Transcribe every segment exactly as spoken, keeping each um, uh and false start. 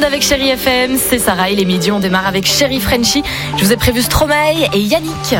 avec Chérie F M, c'est Sarah et les midis, on démarre avec Chérie Frenchy. Je vous ai prévu Stromae et Yannick.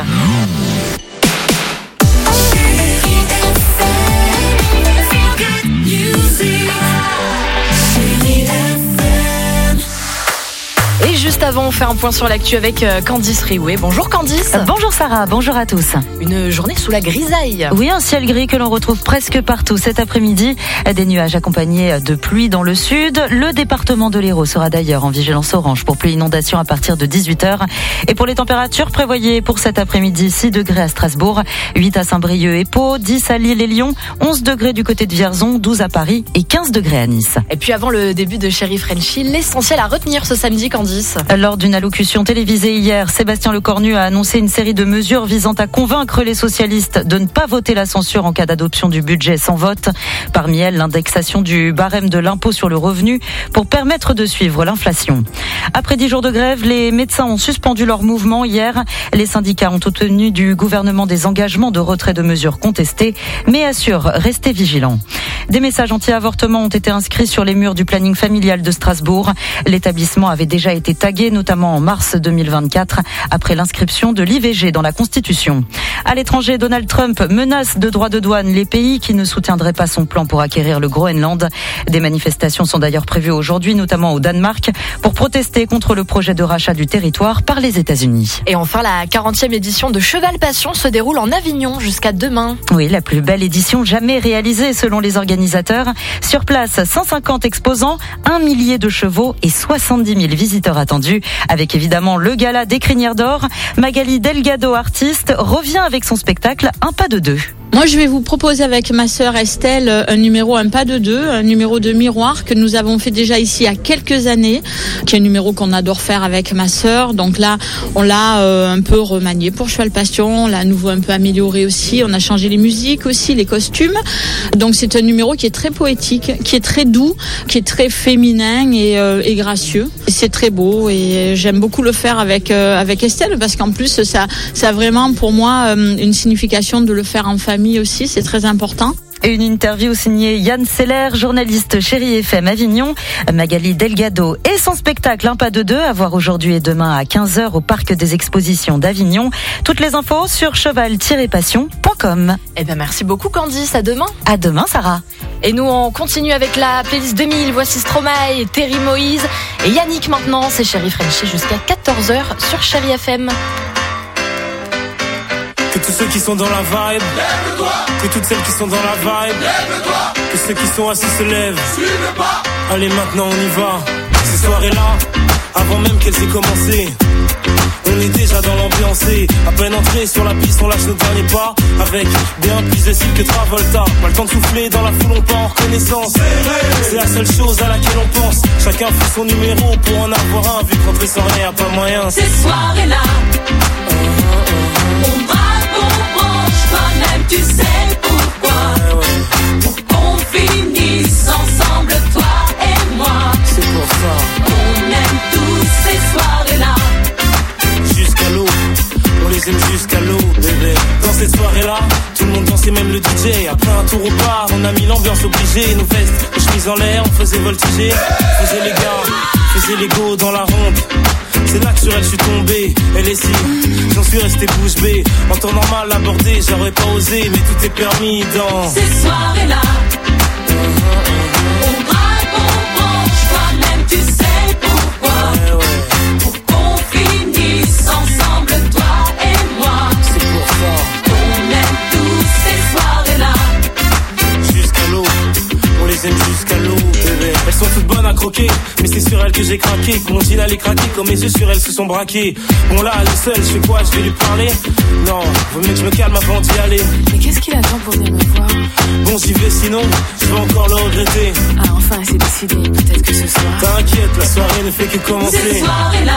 Et juste avant, on fait un point sur l'actu avec Candice Riouet. Bonjour Candice. Bonjour Sarah, bonjour à tous. Une journée sous la grisaille. Oui, un ciel gris que l'on retrouve presque partout cet après-midi. Des nuages accompagnés de pluie dans le sud. Le département de l'Hérault sera d'ailleurs en vigilance orange pour pluie inondation à partir de dix-huit heures. Et pour les températures, prévoyez pour cet après-midi six degrés à Strasbourg, huit à Saint-Brieuc et Pau, dix à Lille et Lyon, onze degrés du côté de Vierzon, douze à Paris et quinze degrés à Nice. Et puis avant le début de Chérie Frenchy, l'essentiel à retenir ce samedi, Candice. Lors d'une allocution télévisée hier, Sébastien Lecornu a annoncé une série de mesures visant à convaincre les socialistes de ne pas voter la censure en cas d'adoption du budget sans vote. Parmi elles, l'indexation du barème de l'impôt sur le revenu pour permettre de suivre l'inflation. Après dix jours de grève, les médecins ont suspendu leur mouvement hier. Les syndicats ont obtenu du gouvernement des engagements de retrait de mesures contestées, mais assurent rester vigilants. Des messages anti-avortement ont été inscrits sur les murs du planning familial de Strasbourg. L'établissement avait déjà été tagué, notamment en mars deux mille vingt-quatre, après l'inscription de l'I V G dans la Constitution. À l'étranger, Donald Trump menace de droits de douane les pays qui ne soutiendraient pas son plan pour acquérir le Groenland. Des manifestations sont d'ailleurs prévues aujourd'hui, notamment au Danemark, pour protester contre le projet de rachat du territoire par les États-Unis. Et enfin, la quarantième édition de Cheval Passion se déroule en Avignon jusqu'à demain. Oui, la plus belle édition jamais réalisée selon les organisateurs. Sur place, cent cinquante exposants, un millier de chevaux et soixante-dix mille visiteurs attendus, avec évidemment le gala des Crinières d'Or. Magali Delgado, artiste, revient avec son spectacle Un pas de deux. Moi, je vais vous proposer avec ma sœur Estelle un numéro Un pas de deux, un numéro de miroir que nous avons fait déjà ici il y a quelques années, qui est un numéro qu'on adore faire avec ma sœur. Donc là, on l'a euh, un peu remanié pour Cheval Passion, on l'a à nouveau un peu amélioré aussi. On a changé les musiques aussi, les costumes. Donc c'est un numéro qui est très poétique, qui est très doux, qui est très féminin et, euh, et gracieux. Et c'est très beau et j'aime beaucoup le faire avec euh, avec Estelle parce qu'en plus ça ça a vraiment pour moi euh, une signification de le faire en famille aussi, c'est très important. Et une interview signée Yann Seller, journaliste Chérie F M Avignon. Magali Delgado et son spectacle Un pas de deux à voir aujourd'hui et demain à quinze heures au Parc des Expositions d'Avignon. Toutes les infos sur cheval tiret passion point com. Eh ben merci beaucoup Candice, à demain. À demain Sarah. Et nous on continue avec la playlist deux mille, voici Stromae, Terry Moïse et Yannick maintenant, c'est Chérie Frenchy jusqu'à quatorze heures sur Chérie F M. Que tous ceux qui sont dans la vibe, lève-toi. Que toutes celles qui sont dans la vibe, lève-toi. Que ceux qui sont assis se lèvent, suivez pas. Allez maintenant on y va. Ces soirées-là, avant même qu'elles aient commencé, on est déjà dans l'ambiance. À peine entré sur la piste, on lâche nos derniers pas. Avec bien plus de style que Travolta. Pas le temps de souffler dans la foule, on part en reconnaissance. C'est la seule chose à laquelle on pense. Chacun fait son numéro pour en avoir un. Vu que rentrer sans rien, pas moyen. Ces soirées-là, on braque, on branche, toi-même tu sais pourquoi. Ouais, ouais. Pour qu'on finisse ensemble, toi et moi. C'est pour ça. On aime tous ces soirées-là. Jusqu'à l'eau, on les aime jusqu'à l'eau, bébé. Dans cette soirée-là, tout le monde dansait, même le D J. Après un tour au bar, on a mis l'ambiance obligée. Nos vestes, nos chemises en l'air, on faisait voltiger. Faisait les gars, faisait les go dans la ronde. C'est là que sur elle je suis tombé, elle est si, j'en suis resté bouche bée. En temps normal abordé, j'aurais pas osé, mais tout est permis dans ces soirées-là. On braque, on branche, toi-même tu sais pourquoi. Ouais, ouais. Pour qu'on finisse ensemble, toi et moi. C'est pour ça. On aime tous ces soirées-là. Jusqu'à l'eau, on les aime jusqu'à l'eau, bébé. Elles sont toutes bonnes à croquer, mais c'est sur elles que j'ai craqué. Que mon jean allait craquer, comme mes yeux sur elles se sont braqués. Bon là, elle est seule, je fais quoi, je vais lui parler? Non, vaut mieux que je me calme avant d'y aller. Mais qu'est-ce qu'il attend pour venir me voir? Bon, j'y vais sinon, je vais encore le regretter. Ah enfin, c'est décidé, peut-être que ce soir. T'inquiète, la soirée ne fait que commencer. Ces soirées-là,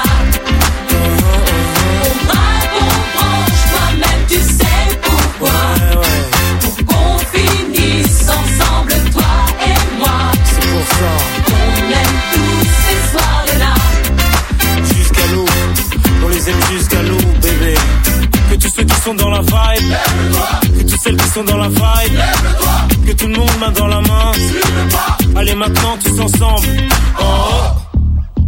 on braque, on branche, toi-même tu sais pourquoi. Ouais, ouais. Pour qu'on finisse ensemble, toi et moi. C'est pour ça. On aime tous ces soirées-là. Jusqu'à l'eau, on les aime jusqu'à l'eau, bébé. Que tous ceux qui sont dans la vibe, lève-toi. Que toutes celles qui sont dans la vibe, lève-toi. Que tout le monde main dans la main, suivez pas. Allez maintenant tous ensemble. Oh, oh.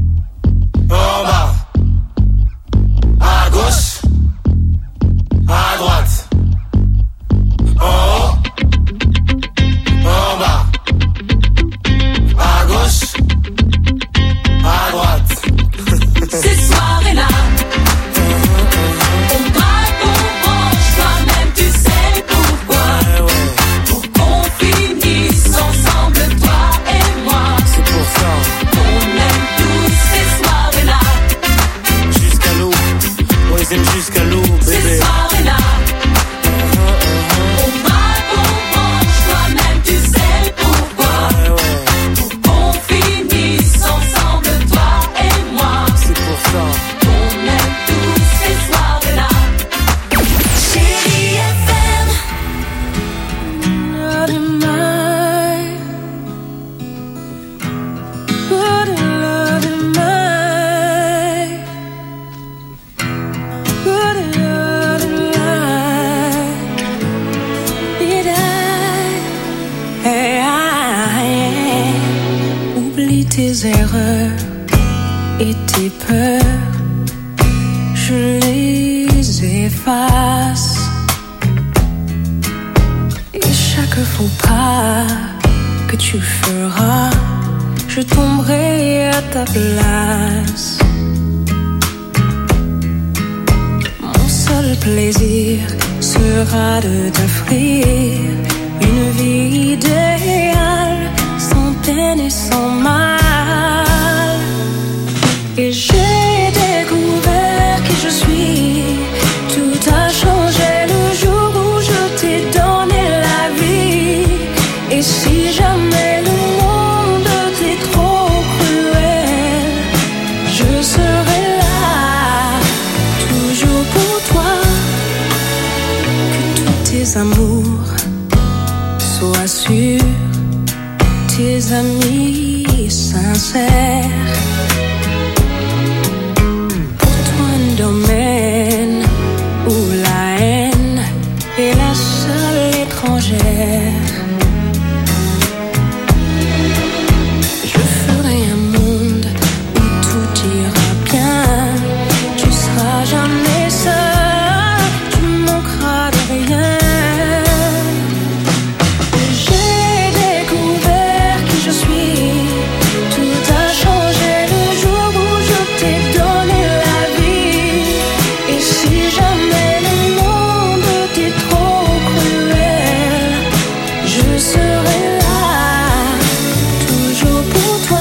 peurs et tes peurs, je les efface. Et chaque faux pas que tu feras, je tomberai à ta place. Mon seul plaisir sera de t'offrir une vie idéale, sans peine et sans mal. Et j'ai découvert qui je suis. Tout a changé le jour où je t'ai donné la vie. Et si jamais le monde t'est trop cruel, je serai là, toujours pour toi. Que tous tes amours soient sûrs, tes amis sincères. Pour toi un domaine où la haine est la seule étrangère. Je ferai un monde où tout ira bien. Tu seras jamais seul, tu manqueras de rien. J'ai découvert qui je suis. Tout a changé le jour où je t'ai donné la vie. Et si jamais le monde t'est trop cruel, je serai là, toujours pour toi.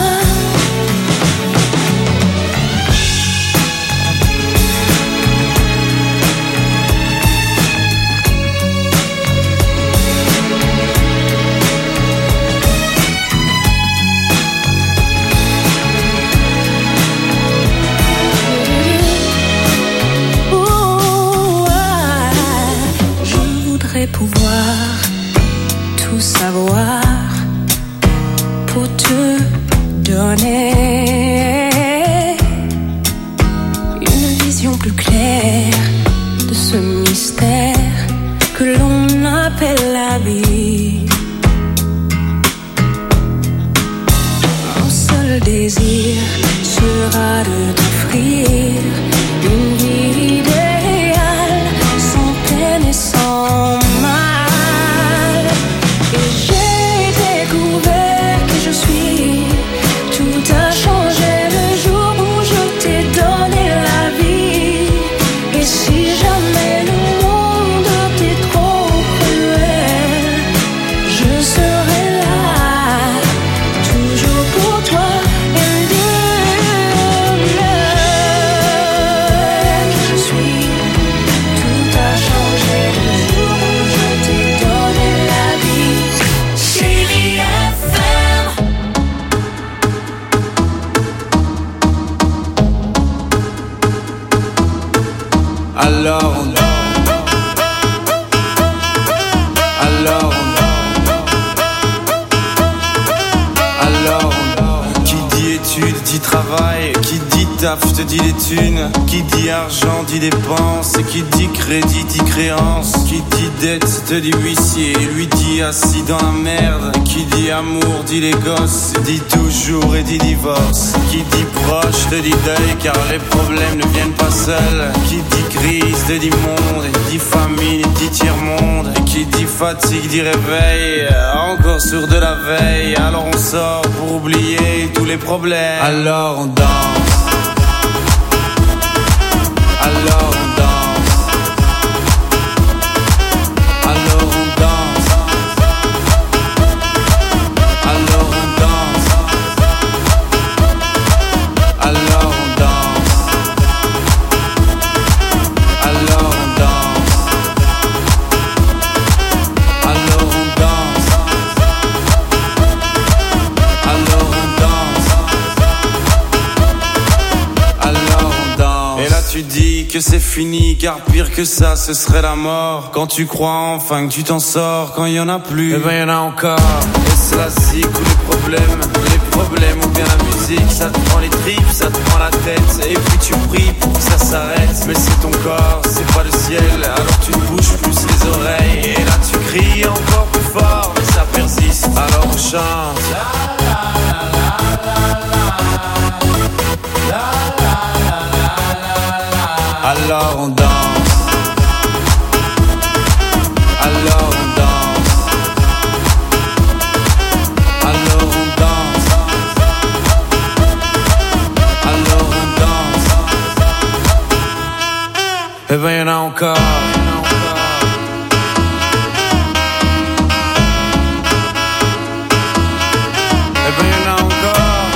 Ouh, ah, je voudrais pouvoir tout savoir pour te donner une vision plus claire de ce mystère que l'on appelle la vie. Mon seul désir sera de t'offrir une vie idéale, sans peine et sans mal. Et j'ai découvert qui je suis. Tout a changé le jour où je t'ai donné la vie. Et si jamais le monde t'est trop cruel, je serai là, toujours pour toi. And you love qui je suis. Tout a changé le jour où je t'ai donné la vie. Chérie F M. Alors on dort. Alors on dort. Alors on dort. Qui dit études dit travail. Qui dit taf te dit les thunes. Qui dit argent dit dépenses. Et qui dit crédit dit créance. Qui dit dette te dit huissier. Lui dit assis dans la merde. Qui dit amour dit les gosses. Dit toujours et dit divorce. Qui dit proche te dit deuil car les problèmes ne viennent pas seuls. Qui dit crise te dit monde. Et dit famine dit tiers-monde. Et qui dit fatigue dit réveil. Encore sur de la veille. Alors on sort pour oublier tous les problèmes. Alors on danse. Alors on danse. Alors on danse. Alors on danse. Alors on danse. Alors on danse. Alors on danse. Alors on danse. Alors on danse. Et là tu dis que c'est fini, car pire que ça ce serait la mort. Quand tu crois enfin que tu t'en sors, quand il y en a plus, eh ben y en a encore. Et c'est la zik ou les problèmes, les problèmes ou bien la musique. Ça te prend les tripes, ça te prend la tête. Et puis tu pries pour que ça s'arrête. Mais c'est ton corps, c'est pas le ciel. Alors tu te bouges plus les oreilles. Et là tu cries encore plus fort, mais ça persiste. Alors on chante. La, la, la, la, la, la. Alors on danse. Alors on danse. Alors on danse. Alors on danse. Et ben y'en a encore. Et ben y'en a encore.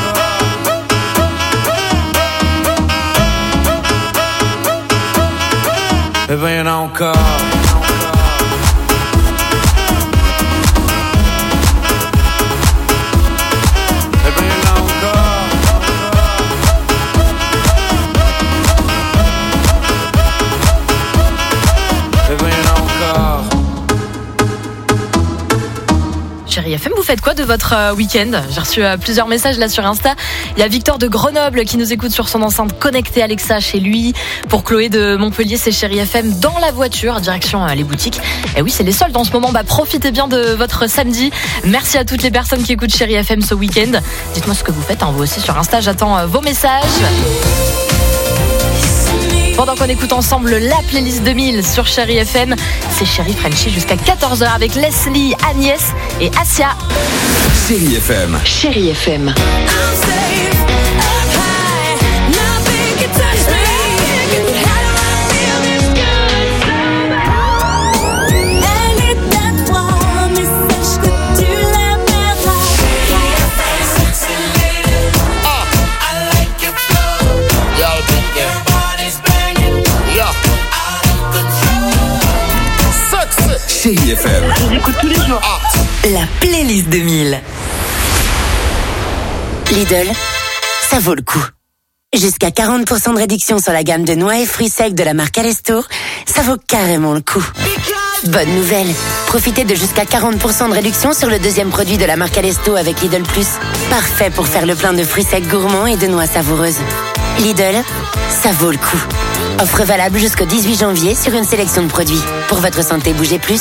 Et ben y'en a encore. Chérie F M, vous faites quoi de votre euh, week-end? J'ai reçu euh, plusieurs messages là sur Insta. Il y a Victor de Grenoble qui nous écoute sur son enceinte connectée Alexa chez lui. Pour Chloé de Montpellier, c'est Chérie F M dans la voiture, direction euh, les boutiques. Et oui, c'est les soldes en ce moment. Bah, profitez bien de votre samedi. Merci à toutes les personnes qui écoutent Chérie F M ce week-end. Dites-moi ce que vous faites, hein, vous aussi sur Insta. J'attends euh, vos messages. Pendant qu'on écoute ensemble la playlist deux mille sur Chérie F M, c'est Chérie Frenchy jusqu'à quatorze heures avec Leslie, Agnès et Asia. Chérie F M. Chérie F M. Chérie F M. Je vous écoute tous les jours. La playlist deux mille. Lidl, ça vaut le coup. Jusqu'à quarante pour cent de réduction sur la gamme de noix et fruits secs de la marque Alestour, ça vaut carrément le coup. Bonne nouvelle, profitez de jusqu'à quarante pour cent de réduction sur le deuxième produit de la marque Alesto avec Lidl Plus. Parfait pour faire le plein de fruits secs gourmands et de noix savoureuses. Lidl, ça vaut le coup. Offre valable jusqu'au dix-huit janvier sur une sélection de produits. Pour votre santé, bougez plus.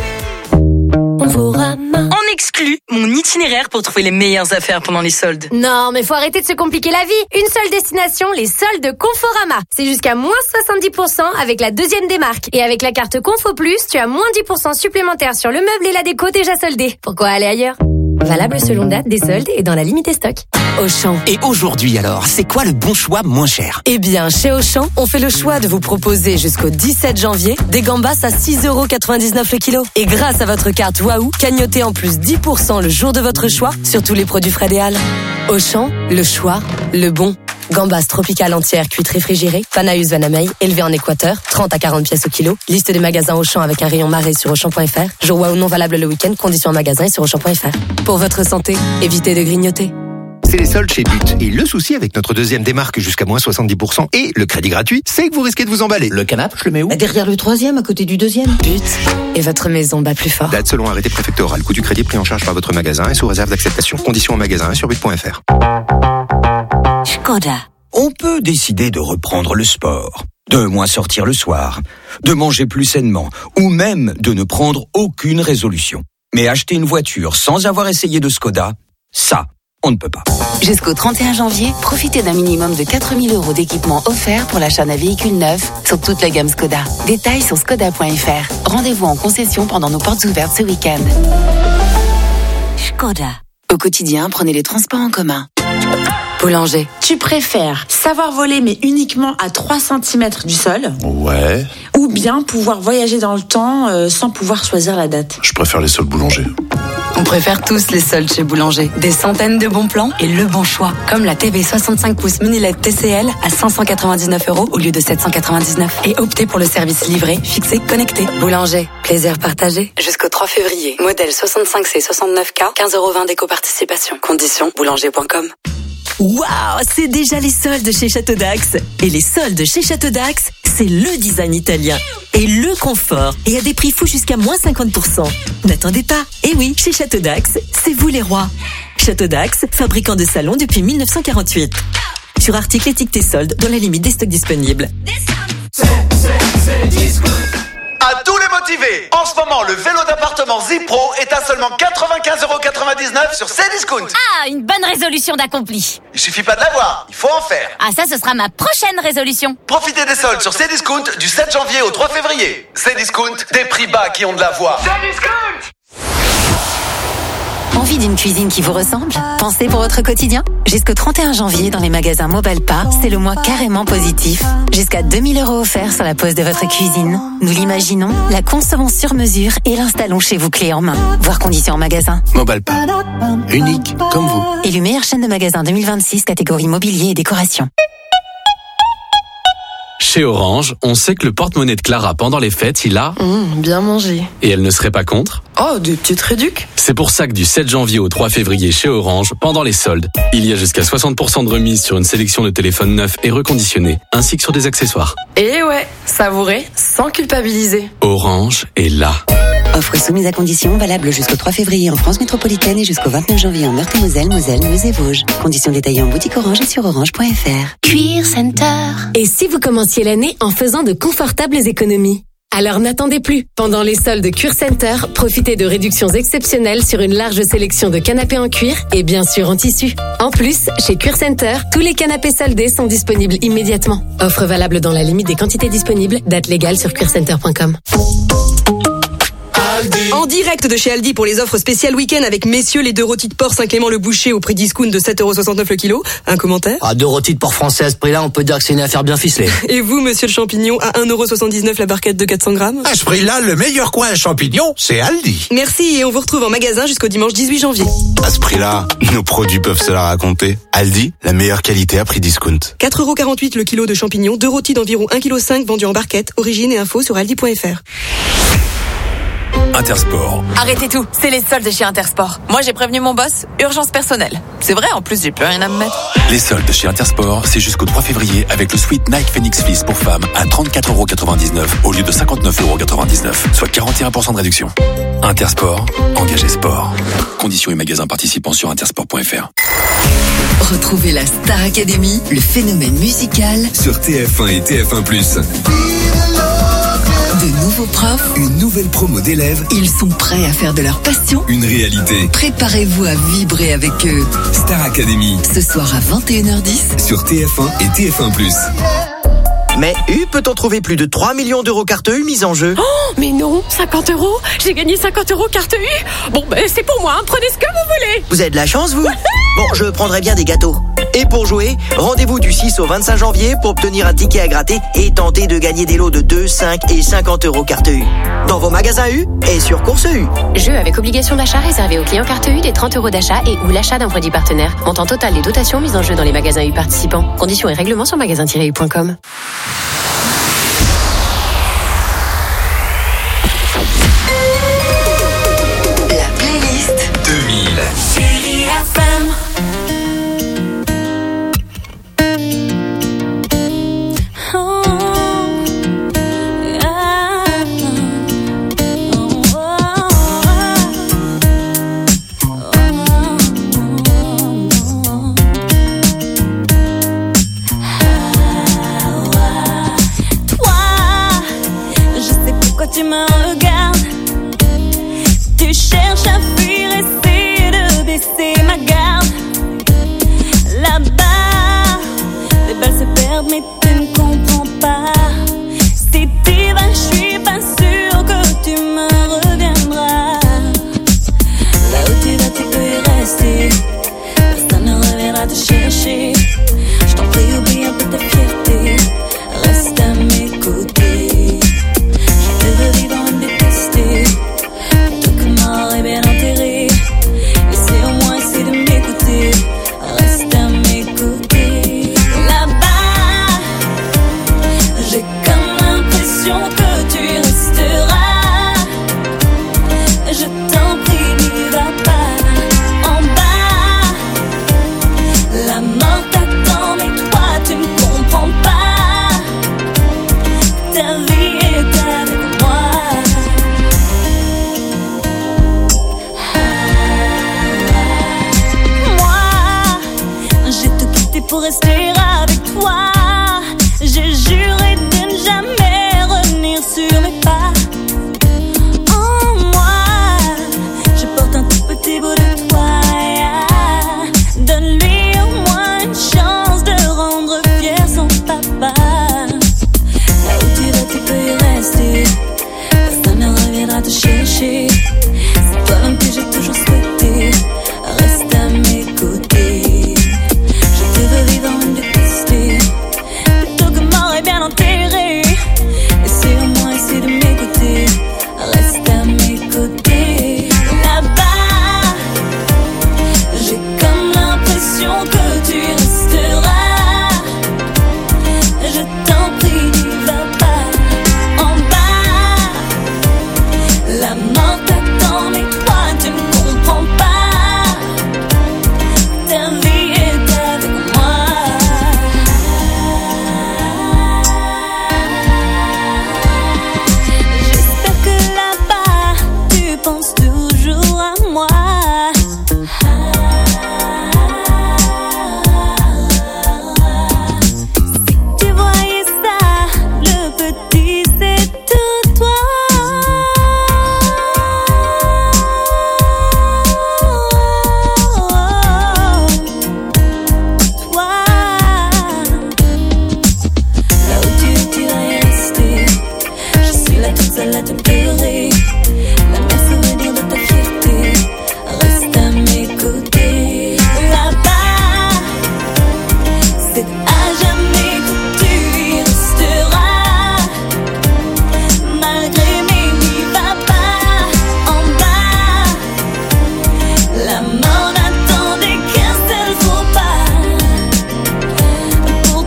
On exclut mon itinéraire pour trouver les meilleures affaires pendant les soldes. Non, mais faut arrêter de se compliquer la vie. Une seule destination, les soldes Conforama. C'est jusqu'à moins soixante-dix pour cent avec la deuxième des marques. Et avec la carte Confo Plus, tu as moins dix pour cent supplémentaire sur le meuble et la déco déjà soldés. Pourquoi aller ailleurs? Valable selon date des soldes et dans la limite des stocks. Auchan. Et aujourd'hui alors, c'est quoi le bon choix moins cher? Eh bien, chez Auchan, on fait le choix de vous proposer jusqu'au dix-sept janvier des gambas à six euros quatre-vingt-dix-neuf le kilo. Et grâce à votre carte Waouh, cagnotez en plus dix pour cent le jour de votre choix sur tous les produits Frédéal. Auchan, le choix, le bon. Gambas tropicales entières cuites réfrigérées, Panaeus Vanamei, élevées en Équateur, trente à quarante pièces au kilo. Liste des magasins Auchan avec un rayon marée sur Auchan point F R. Jour Waouh non valable le week-end, conditions en magasin et sur Auchan point F R. Pour votre santé, évitez de grignoter. C'est les soldes chez But. Et le souci avec notre deuxième démarque jusqu'à moins soixante-dix pour cent et le crédit gratuit, c'est que vous risquez de vous emballer. Le canapé, je le mets où? Derrière le troisième, à côté du deuxième. But. Et votre maison bat plus fort. Date selon arrêté préfectoral. Coût du crédit pris en charge par votre magasin et sous réserve d'acceptation. Conditions en magasin et sur but point F R. Skoda. On peut décider de reprendre le sport, de moins sortir le soir, de manger plus sainement, ou même de ne prendre aucune résolution. Mais acheter une voiture sans avoir essayé de Skoda, ça, on ne peut pas. Jusqu'au trente et un janvier, profitez d'un minimum de quatre mille euros d'équipement offert pour l'achat d'un véhicule neuf sur toute la gamme Skoda. Détails sur skoda point F R. Rendez-vous en concession pendant nos portes ouvertes ce week-end. Skoda. Au quotidien, prenez les transports en commun. Boulanger. Tu préfères savoir voler mais uniquement à trois centimètres du sol? Ouais. Ou bien pouvoir voyager dans le temps euh, sans pouvoir choisir la date? Je préfère les soldes Boulanger. On préfère tous les soldes chez Boulanger. Des centaines de bons plans et le bon choix. Comme la T V soixante-cinq pouces mini L E D T C L à cinq cent quatre-vingt-dix-neuf euros au lieu de sept cent quatre-vingt-dix-neuf. Et optez pour le service livré, fixé, connecté. Boulanger. Plaisir partagé. Jusqu'au trois février. Modèle soixante-cinq C soixante-neuf K, quinze euros vingt d'éco-participation. Conditions boulanger point com. Waouh, c'est déjà les soldes chez Château d'Axe. Et les soldes chez Château d'Axe, c'est le design italien et le confort. Et à des prix fous jusqu'à moins cinquante pour cent. N'attendez pas. Et oui, chez Château d'Axe, c'est vous les rois. Château d'Axe, fabricant de salons depuis mille neuf cent quarante-huit. Sur articles étiquetés soldes dans la limite des stocks disponibles. C'est, c'est, c'est disco. À tous les motivé. En ce moment, le vélo d'appartement Zipro est à seulement quatre-vingt-quinze euros quatre-vingt-dix-neuf sur Cdiscount. Ah, une bonne résolution d'accompli. Il suffit pas de l'avoir, il faut en faire. Ah, ça, ce sera ma prochaine résolution. Profitez des soldes sur Cdiscount du sept janvier au trois février. Cdiscount, des prix bas qui ont de la voix. Cdiscount! Envie d'une cuisine qui vous ressemble? Pensez pour votre quotidien? Jusqu'au trente et un janvier, dans les magasins Mobalpa, c'est le mois carrément positif. Jusqu'à deux mille euros offerts sur la pose de votre cuisine. Nous l'imaginons, la concevons sur mesure et l'installons chez vous clé en main. Voir conditions en magasin. Mobalpa. Unique, comme vous. Élu meilleure chaîne de magasins deux mille vingt-six, catégorie mobilier et décoration. Chez Orange, on sait que le porte-monnaie de Clara pendant les fêtes, il a... Mmh, bien mangé. Et elle ne serait pas contre? Oh, des petites réducs. C'est pour ça que du sept janvier au trois février chez Orange, pendant les soldes, il y a jusqu'à soixante pour cent de remise sur une sélection de téléphones neufs et reconditionnés, ainsi que sur des accessoires. Et ouais, savourer sans culpabiliser. Orange est là. Offre soumise à conditions, valable jusqu'au trois février en France métropolitaine et jusqu'au vingt-neuf janvier en Meurthe-et-Moselle, Moselle, Meuse et Vosges. Conditions détaillées en boutique Orange et sur orange point f r. Cuir Center. Et si vous commenciez l'année en faisant de confortables économies? Alors n'attendez plus. Pendant les soldes Cuir Center, profitez de réductions exceptionnelles sur une large sélection de canapés en cuir et bien sûr en tissu. En plus, chez Cuir Center, tous les canapés soldés sont disponibles immédiatement. Offre valable dans la limite des quantités disponibles. Date légale sur cuir center point com. En direct de chez Aldi pour les offres spéciales week-end avec messieurs les deux rôtis de porc Saint-Clément-le-Boucher au prix discount de sept euros soixante-neuf le kilo. Un commentaire? Ah, deux rôtis de porc français à ce prix-là, on peut dire que c'est une affaire bien ficelée. Et vous, monsieur le champignon, à un euro soixante-dix-neuf la barquette de quatre cents grammes? À ce prix-là, le meilleur coin à champignons, c'est Aldi. Merci et on vous retrouve en magasin jusqu'au dimanche dix-huit janvier. À ce prix-là, nos produits peuvent se la raconter. Aldi, la meilleure qualité à prix discount. quatre euros quarante-huit le kilo de champignons, deux rôtis d'environ un virgule cinq kilos vendus en barquette. Origine et info sur aldi point f r. Intersport. Arrêtez tout, c'est les soldes chez Intersport. Moi j'ai prévenu mon boss, urgence personnelle. C'est vrai, en plus j'ai plus rien à me mettre. Les soldes chez Intersport, c'est jusqu'au trois février avec le suite Nike Phoenix Fleece pour femmes à trente-quatre euros quatre-vingt-dix-neuf au lieu de cinquante-neuf euros quatre-vingt-dix-neuf, soit quarante et un pour cent de réduction. Intersport, engagé sport. Conditions et magasins participants sur intersport point f r. Retrouvez la Star Academy, le phénomène musical sur T F un et T F un plus. De nouveaux profs, une nouvelle promo d'élèves. Ils sont prêts à faire de leur passion une réalité. Préparez-vous à vibrer avec eux. Star Academy. Ce soir à vingt et une heures dix sur T F un et T F un plus. Mais U peut-on trouver plus de trois millions d'euros carte U mise en jeu? Oh, mais non, cinquante euros. J'ai gagné cinquante euros carte U. Bon, ben c'est pour moi, hein. Prenez ce que vous voulez. Vous avez de la chance, vous? Bon, je prendrai bien des gâteaux. Et pour jouer, rendez-vous du six au vingt-cinq janvier pour obtenir un ticket à gratter et tenter de gagner des lots de deux, cinq et cinquante euros carte U. Dans vos magasins U et sur Course U. Jeu avec obligation d'achat réservé aux clients carte U des trente euros d'achat et ou l'achat d'un produit partenaire. Montant total des dotations mises en jeu dans les magasins U participants. Conditions et règlements sur magasin tiret u point com. La playlist deux mille. Chérie F M. Tu me regardes, tu cherches à fuir, essayer de baisser ma garde. Là-bas, les balles se perdent, mais tu ne comprends pas. Si t'y vas, je suis pas sûre que tu me reviendras. Là où tu vas, tu peux y rester. Personne ne reviendra te chercher. Je t'en prie, oublie un peu ta fierté. Reste à mes côtés. Vivre en détester, tout que mort est bien enterré. Essaie au moins essayer de m'écouter, reste à mes côtés. Là-bas, j'ai comme l'impression que tu resteras. Je t'en prie, n'y va pas. En bas, la mort t'attend, mais toi tu ne comprends pas. Ta vie est avec moi. Pour rester avec toi, j'ai juré de ne jamais revenir sur mes pas.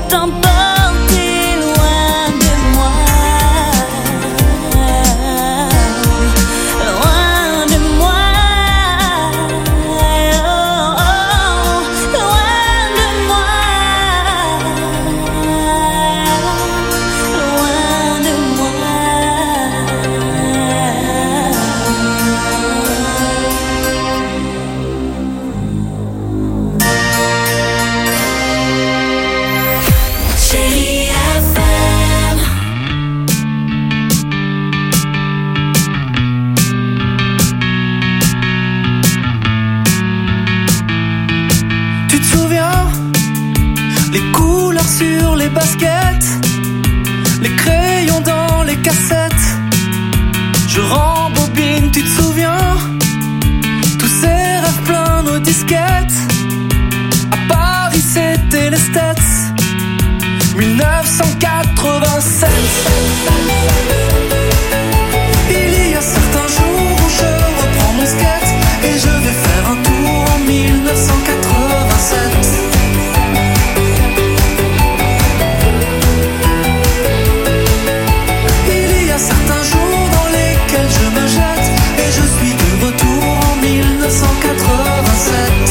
t'emporter loin de moi, loin de moi, oh, oh, loin de moi, loin de moi. Chérie F M. Tu te souviens, les couleurs sur les baskets, les crayons dans les cassettes. Je rembobine, tu te souviens, tous ces rêves pleins nos disquettes. À Paris c'était les States, dix-neuf cent quatre-vingt-sept. Il y a certains jours où je reprends mon skate et je vais faire un tour en dix-neuf cent quatre-vingt-sept. Il y a certains jours dans lesquels je me jette et je suis de retour en dix-neuf cent quatre-vingt-sept.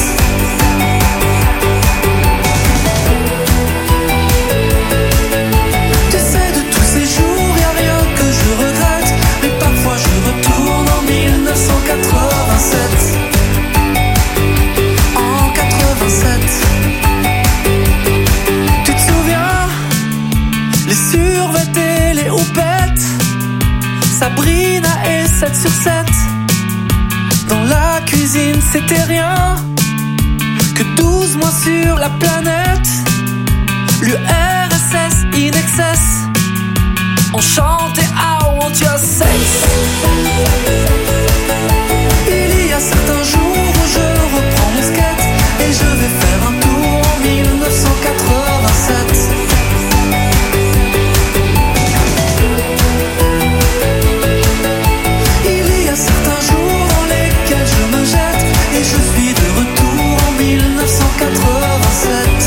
Tu sais, de tous ces jours, y a rien que je regrette, mais parfois je retourne en dix-neuf cent quatre-vingt-sept. En quatre-vingt-sept. Tu te souviens, les survêtés, les houpettes, Sabrina et sept sur sept. Dans la cuisine, c'était rien que douze mois sur la planète. L'U R S S in excess, on chantait I want your sex. Il y a certains jours où je reprends mon skate et je vais faire un tour en dix-neuf cent quatre-vingt-sept. Il y a certains jours dans lesquels je me jette et je suis de retour en dix-neuf cent quatre-vingt-sept.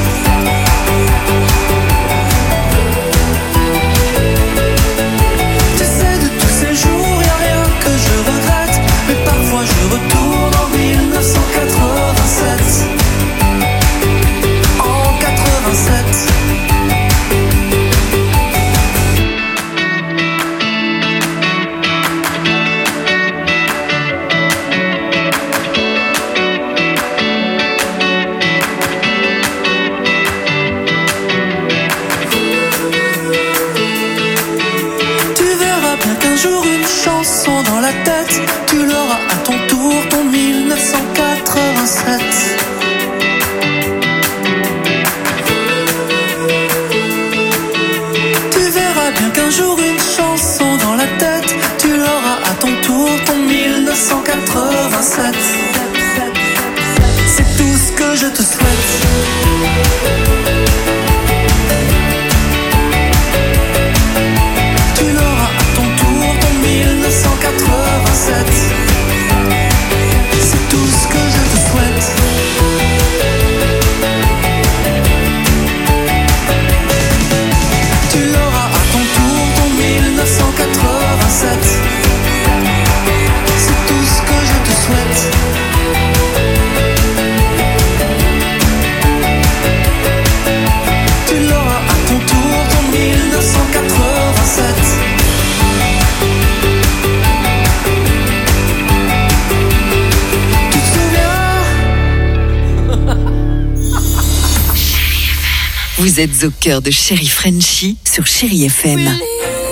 Tu sais, de tous ces jours, y a rien que je regrette, mais parfois je retourne en dix-neuf cent quatre-vingt-sept. En quatre-vingt-sept. Tu verras bien qu'un jour une chanson dans la tête, tu l'auras à ton tour, ton dix-neuf cent quatre-vingt-sept. Tu verras bien qu'un jour une chanson dans la tête, tu l'auras à ton tour, ton dix-neuf cent quatre-vingt-sept. C'est tout ce que je te souhaite. Tu l'auras à ton tour, ton dix-neuf cent quatre-vingt-sept. C'est tout ce que je te souhaite. Tu l'auras à ton tour, ton dix-neuf cent quatre-vingt-sept. C'est tout ce que je te souhaite. Tu l'auras à ton tour, ton dix-neuf cent quatre-vingt-sept. Tu te souviens? Vous êtes au cœur de Chérie Frenchie sur Chérie F M. Release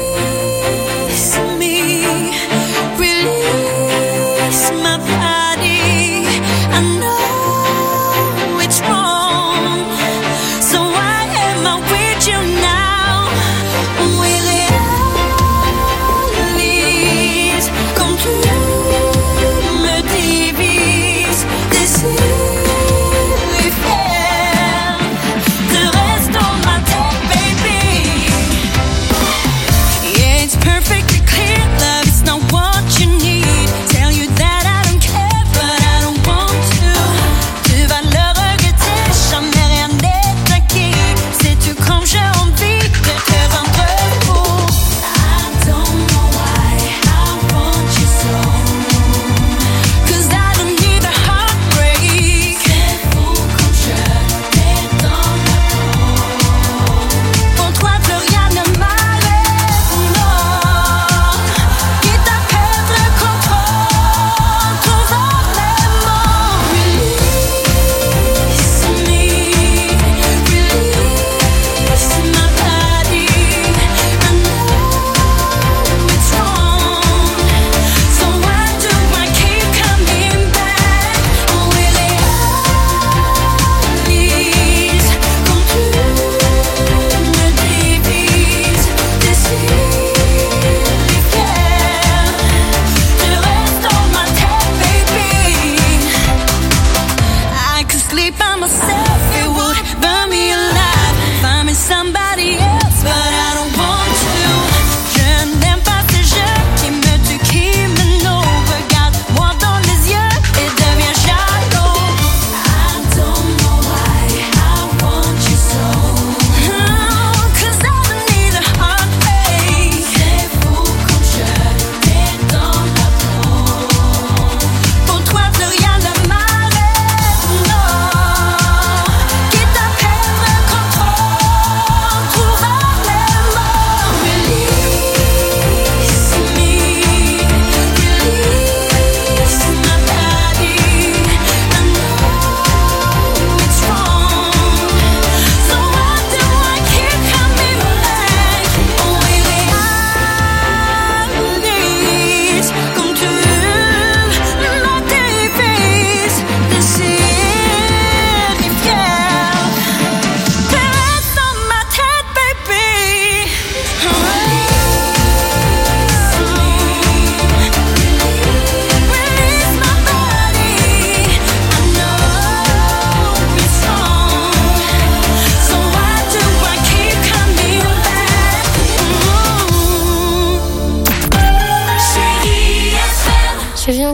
me, release my body. I know it's wrong, so why am I with you now? Will it all leave? Quand tu me divises, laissez-les faire. Le reste dans ma tête, baby.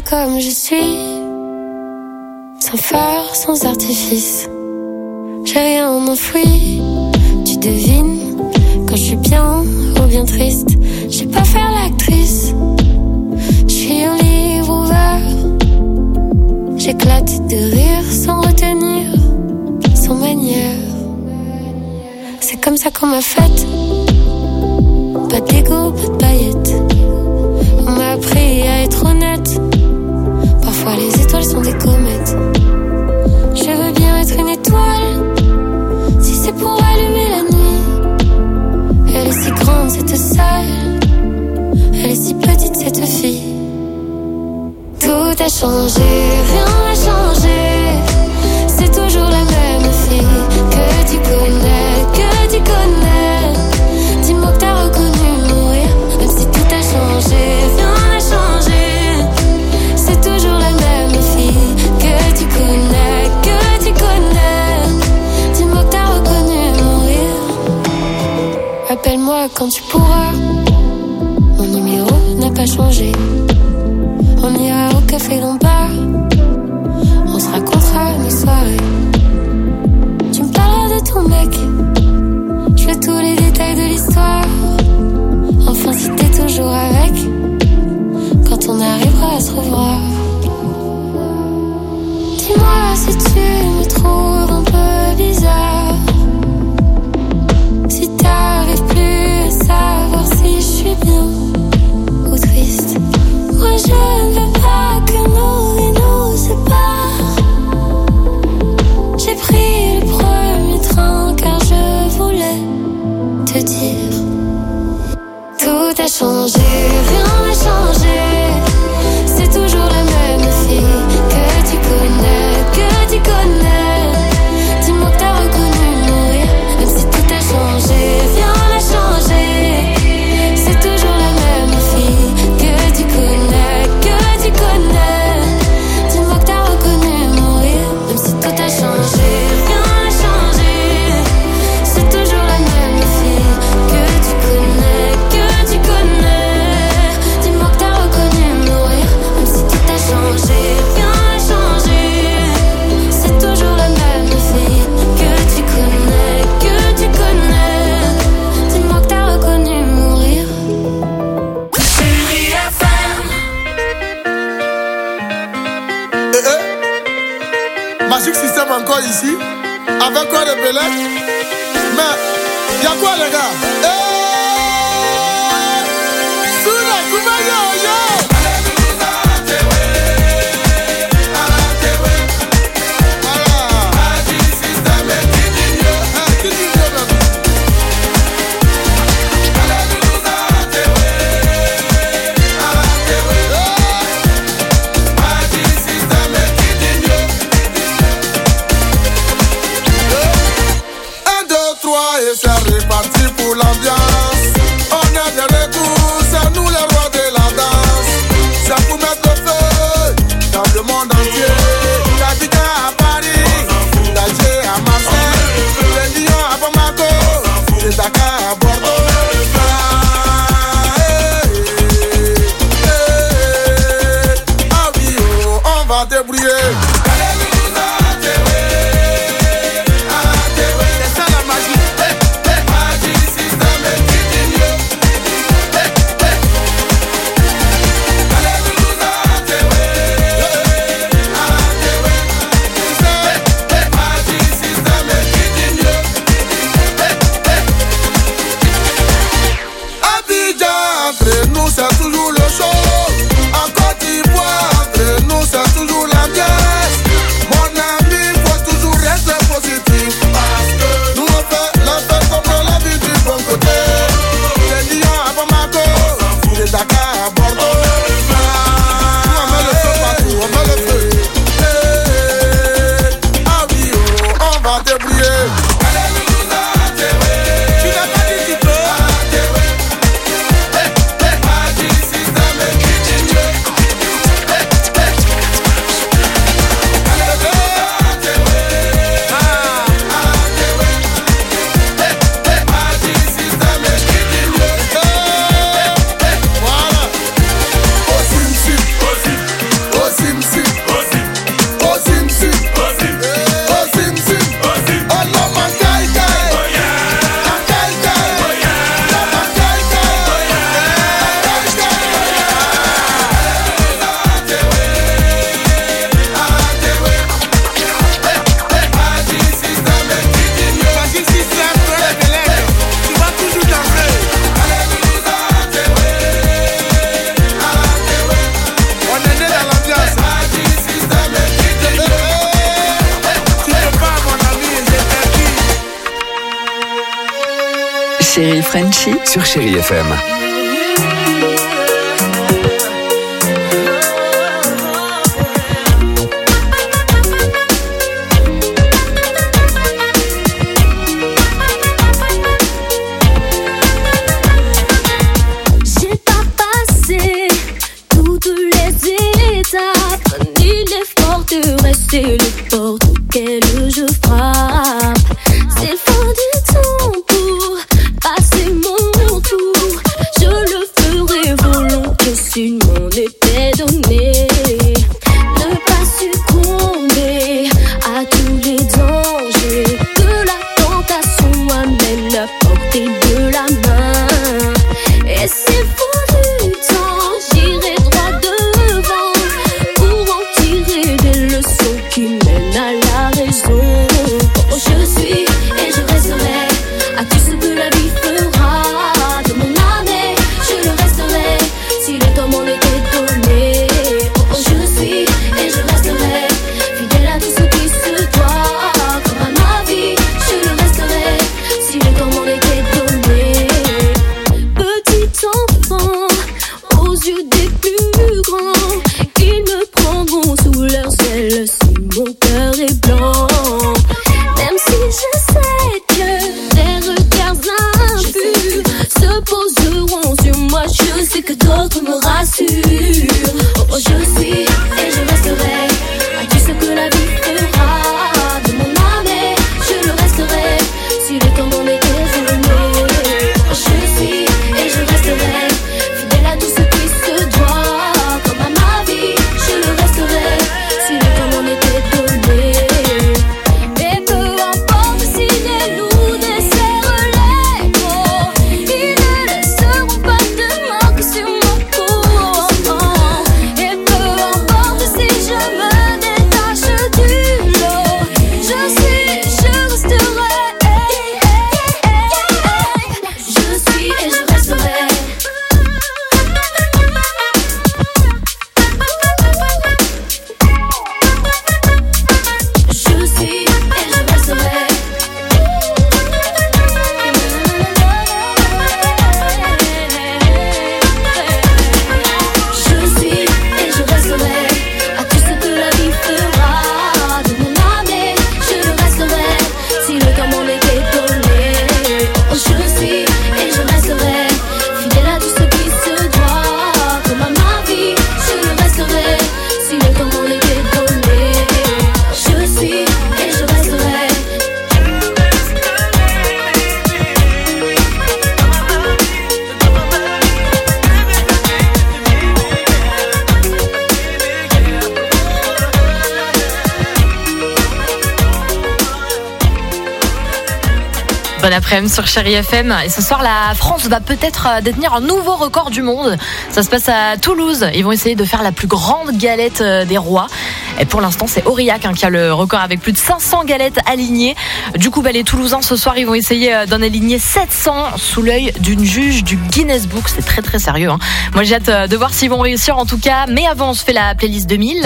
comme je suis, sans phare, sans artifice. J'ai rien enfoui, tu devines quand je suis bien ou bien triste. J'ai pas faire l'actrice, je suis un livre ouvert. J'éclate de rire sans retenir, sans manière. C'est comme ça qu'on m'a faite. Pas d'ego, pas de paillettes. On m'a appris à être honnête. Parfois les étoiles sont des comètes. Je veux bien être une étoile, si c'est pour allumer la nuit. Elle est si grande cette salle, elle est si petite cette fille. Tout a changé, rien n'a changé. C'est toujours la même fille que tu connais, que tu connais. Dis-moi que t'as reconnu mon rire, même si tout a changé, rien n'a changé. C'est toujours la même fille que tu connais, que tu connais. Dis-moi que t'as reconnu mon rire. Appelle-moi quand tu pourras, mon numéro n'a pas changé. On ira au café Lombard, on se racontera nos soirées. Tu me parles de ton mec, je veux tous les détails de l'histoire. Enfin si t'es toujours avec, quand on arrivera à se revoir. Dis-moi si tu me trouves un peu bizarre, si t'arrives plus à savoir si je suis bien ou triste. Moi je ne veux pas que nos vies nous séparent. J'ai pris le premier train car je voulais te dire. Tout a changé, rien n'a changé. C'est toujours la même fille que tu connais, que tu connais. Dis-moi que t'as reconnu mon rire, même si tout a changé, rien n'a changé. C'est toujours la même fille que tu connais, que tu connais. Dis-moi que t'as reconnu mon rire, même si tout a changé, rien n'a changé. C'est toujours la même fille que tu connais, que tu connais. Dis-moi que t'as reconnu mon rire, même si tout a changé, rien n'a changé. C'est toujours la même fille que tu connais, que tu connais. Dis-moi que t'as reconnu mon rire. Chérie F M. Eh eh, Magic System encore ici, avec quoi de Belek? Mais, y'a quoi les gars? Eh, Souna, Koumayo, yo! Et c'est reparti pour la Chérie Frenchie sur Chérie F M. J'ai pas passé toutes les étapes, ni l'effort de rester le porte auquel je frappe. C'est le fond du temps pour passer mon tour. Je le ferai volontiers s'il m'en était donné. Ne pas succomber à tous les dangers que la tentation amène à portée de la main. Et s'il faut du temps, j'irai droit devant pour en tirer des leçons qui mènent à la raison. Oh, je suis et je resterai à tout ce que la vie fera de mon âme et je le resterai si le temps m'en était donné. Oh, oh, je suis et je resterai fidèle à tout ce qui se doit. Comme à ma vie, je le resterai si le temps m'en était donné. Petit enfant, aux yeux des plus grands, ils me prendront sous leurs ailes si mon cœur est blanc. Même si je sais que des regards impurs se poseront sur moi, je sais que d'autres me rassurent. Oh, oh, je suis et je resterai à tout ce que la vie fera de mon âme et je le resterai si le temps m'en était donné. Oh, je suis et je resterai fidèle à tout ce qui se doit. Comme à ma vie, je le resterai si le temps m'en était donné. Et peu importe si les loups desserrent les crocs, ils ne laisseront pas de marque sur mon cou. Et peu importe si je me détache du lot, je suis, je resterai. Je suis et je resterai. Je suis et je resterai. Je suis et je resterai à tout ce que la vie fera de mon âme et je le resterai si le temps m'en était donné. Oh, je suis et je resterai fidèle à tout ce qui se doit. Comme à ma vie, je le resterai si le temps m'en était donné. Je suis et je resterai. Bon après-midi sur Chérie F M. Et ce soir, la France va peut-être euh, détenir un nouveau record du monde. Ça se passe à Toulouse. Ils vont essayer de faire la plus grande galette euh, des rois. Et pour l'instant, c'est Aurillac hein, qui a le record avec plus de cinq cents galettes alignées. Du coup, bah, les Toulousains, ce soir, ils vont essayer euh, d'en aligner sept cents sous l'œil d'une juge du Guinness Book. C'est très très sérieux. Hein. Moi, j'ai hâte euh, de voir s'ils vont réussir en tout cas. Mais avant, on se fait la playlist deux mille.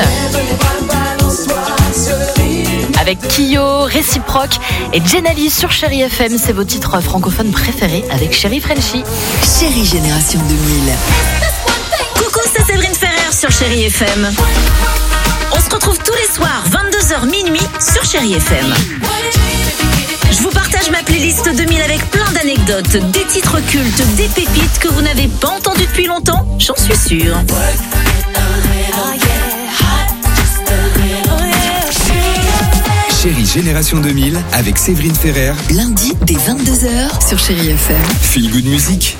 Avec Kyo, Réciproque et Jenali sur Chérie F M. C'est vos titres francophones préférés avec Chérie Frenchie. Chérie Génération deux mille. Coucou, c'est Séverine Ferrer sur Chérie F M. On se retrouve tous les soirs, vingt-deux heures minuit, sur Chérie F M. Je vous partage ma playlist deux mille avec plein d'anecdotes, des titres cultes, des pépites que vous n'avez pas entendues depuis longtemps, j'en suis sûre. Chérie Génération deux mille avec Séverine Ferrer. Lundi dès vingt-deux heures sur Chérie F M. Feel Good Music.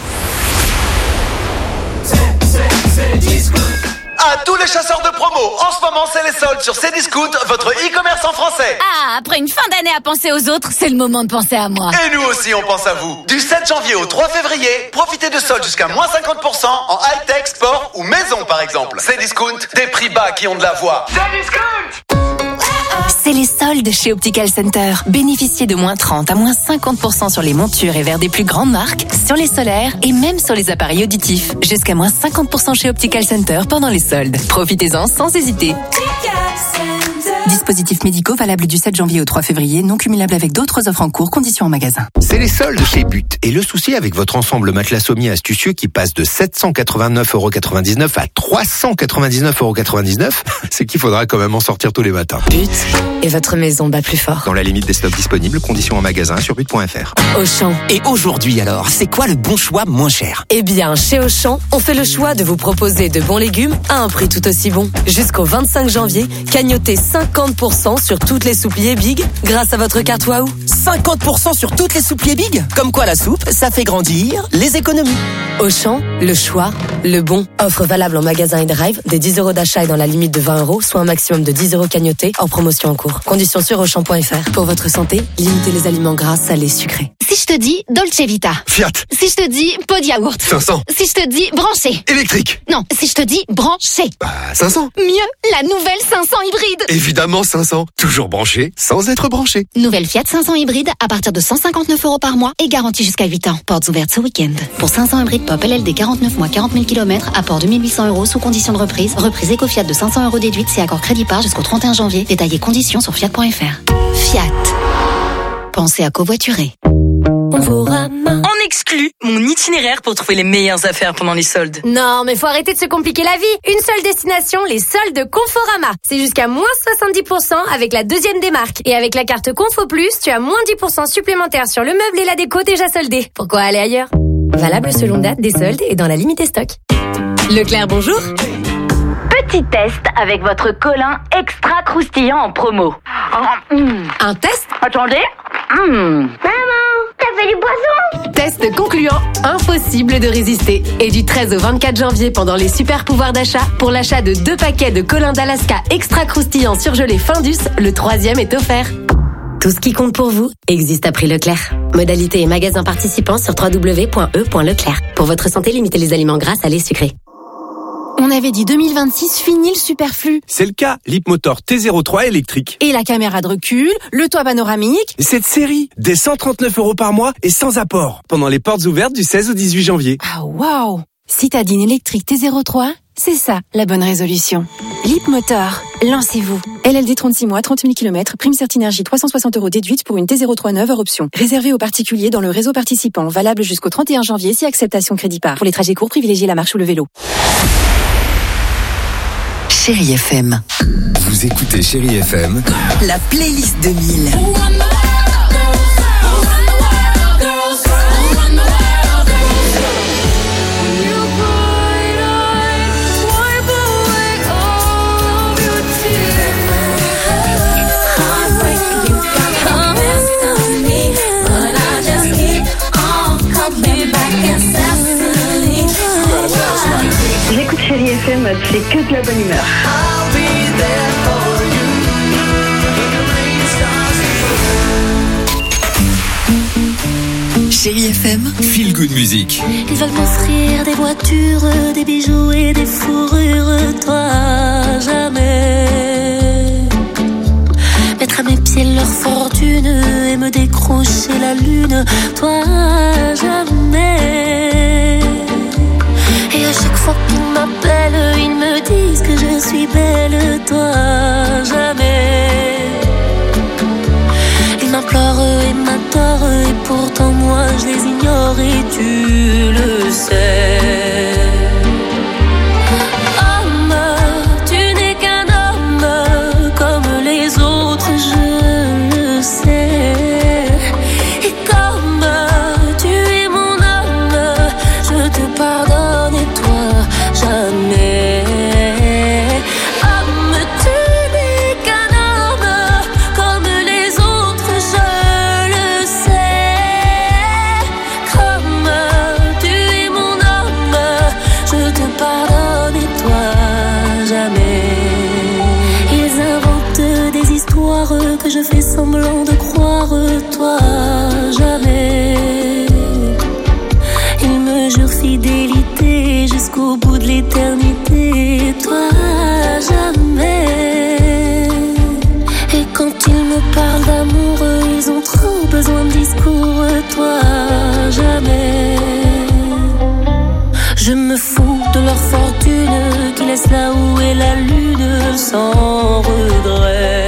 À tous les chasseurs de promo, en ce moment c'est les soldes sur Cdiscount, votre e-commerce en français. Ah, après une fin d'année à penser aux autres, c'est le moment de penser à moi. Et nous aussi on pense à vous. Du sept janvier au trois février, profitez de soldes jusqu'à moins cinquante pour cent en high-tech, sport ou maison par exemple. Cdiscount, des prix bas qui ont de la voix. Cdiscount! C'est les soldes chez Optical Center. Bénéficiez de moins trente à moins cinquante pour cent sur les montures et verres des plus grandes marques, sur les solaires et même sur les appareils auditifs. Jusqu'à moins cinquante pour cent chez Optical Center pendant les soldes. Profitez-en sans hésiter. Optical Center. Dispositifs médicaux valables du sept janvier au trois février, non cumulables avec d'autres offres en cours, conditions en magasin. C'est les soldes chez But. Et le souci avec votre ensemble matelas sommier astucieux qui passe de sept cent quatre-vingt-neuf euros quatre-vingt-dix-neuf à trois cent quatre-vingt-dix-neuf euros quatre-vingt-dix-neuf, c'est qu'il faudra quand même en sortir tous les matins. But et votre maison bat plus fort. Dans la limite des stocks disponibles, conditions en magasin sur but point f r. Auchan. Et aujourd'hui alors, c'est quoi le bon choix moins cher? Eh bien, chez Auchan, on fait le choix de vous proposer de bons légumes à un prix tout aussi bon. Jusqu'au vingt-cinq janvier, cagnotez cinquante pour cent sur toutes les soupliers Big grâce à votre carte Waouh. cinquante pour cent sur toutes les soupliers Big? Comme quoi la soupe, ça fait grandir les économies. Auchan, le choix, le bon. Offre valable en magasin et drive, des dix euros d'achat et dans la limite de vingt euros, soit un maximum de dix euros cagnotés en promotion en cours. Conditions sur auchan point f r. Pour votre santé, limitez les aliments gras, salés, sucrés. Si je te dis Dolce Vita. Fiat. Si je te dis pot de yaourt. cinq cents. Si je te dis branché. Électrique. Non, si je te dis branché. Bah, cinq cents. Mieux, la nouvelle cinq cents hybride. Évidemment cinq cents. Toujours branché, sans être branché. Nouvelle Fiat cinq cents hybride à partir de cent cinquante-neuf euros par mois et garantie jusqu'à huit ans. Portes ouvertes ce week-end. Pour cinq cents hybrides Pop L L D quarante-neuf mois, quarante mille kilomètres, apport deux mille huit cents euros sous condition de reprise. Reprise Eco-Fiat de cinq cents euros déduite si accord crédit par jusqu'au trente et un janvier. Détaillés conditions sur fiat point f r. Fiat. Pensez à covoiturer. On exclut mon itinéraire pour trouver les meilleures affaires pendant les soldes. Non, mais faut arrêter de se compliquer la vie. Une seule destination, les soldes Conforama. C'est jusqu'à moins soixante-dix pour cent avec la deuxième démarque. Et avec la carte Confo Plus, tu as moins dix pour cent supplémentaires sur le meuble et la déco déjà soldés. Pourquoi aller ailleurs? Valable selon date des soldes et dans la limite des stocks. Leclerc, bonjour. Petit test avec votre colin extra croustillant en promo. Un test? Attendez. Mmh. Maman, t'as fait du poisson? Test concluant, impossible de résister. Et du treize au vingt-quatre janvier, pendant les super pouvoirs d'achat, pour l'achat de deux paquets de colin d'Alaska extra croustillant surgelé Findus, le troisième est offert. Tout ce qui compte pour vous existe à prix Leclerc. Modalité et magasins participants sur w w w point e point leclerc. Pour votre santé, limitez les aliments gras, salés, sucrés. On avait dit deux mille vingt-six, fini le superflu. C'est le cas, l'Hipmotor T zéro trois électrique. Et la caméra de recul, le toit panoramique. Cette série, des cent trente-neuf euros par mois et sans apport. Pendant les portes ouvertes du seize au dix-huit janvier. Ah waouh! Citadine électrique T zéro trois, c'est ça la bonne résolution. L'Hipmotor, lancez-vous. L L D trente-six mois, trente mille kilomètres, prime Certinergie trois cent soixante euros déduite pour une T zéro trois neuve hors option. Réservé aux particuliers dans le réseau participant, valable jusqu'au trente et un janvier si acceptation crédit par. Pour les trajets courts, privilégiez la marche ou le vélo. Chérie F M. Vous écoutez Chérie F M. La playlist deux mille. J'écoute Chérie F M, c'est que de la bonne humeur. Chérie F M, Feel Good Music. Ils veulent construire des voitures, des bijoux et des fourrures. Toi, jamais. Mettre à mes pieds leur fortune et me décrocher la lune. Toi, jamais. Et à chaque fois qu'ils m'appellent, ils me disent que je suis belle. Toi, jamais. Ils m'implorent et m'adorent et pourtant moi je les ignore et tu le sais. Homme, tu n'es qu'un homme comme les autres, je le sais. Et comme tu es mon homme, je te pardonne et toi jamais. Homme, tu n'es qu'un homme comme les autres, je le sais. Comme tu es mon homme, je te pardonne et toi jamais. Ils inventent des histoires que je fais semblant de croire, toi jamais. Ils me jurent fidélité jusqu'au bout de l'éternité, toi jamais. Et quand ils me parlent d'amour, ils ont trop besoin de discours, toi jamais. Je me fous de leur leur fortune, qui laissent là où est la lune sans regret.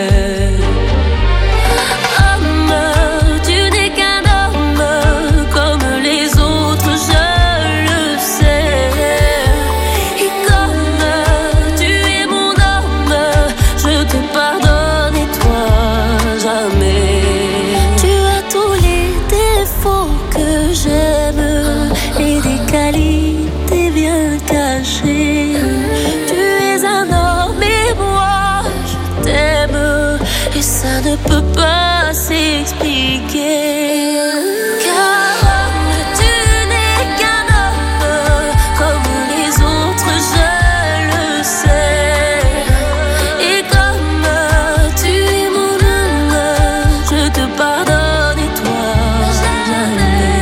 Homme, tu n'es qu'un homme comme les autres, je le sais. Et comme tu es mon homme, je te pardonne et toi jamais. Tu as tous les défauts que j'aime et des qualités bien cachées. Tu es un homme et moi je t'aime, et ça ne peut pas s'expliquer. Car tu n'es qu'un homme comme les autres, je le sais. Et comme tu es mon homme, je te pardonne et toi jamais.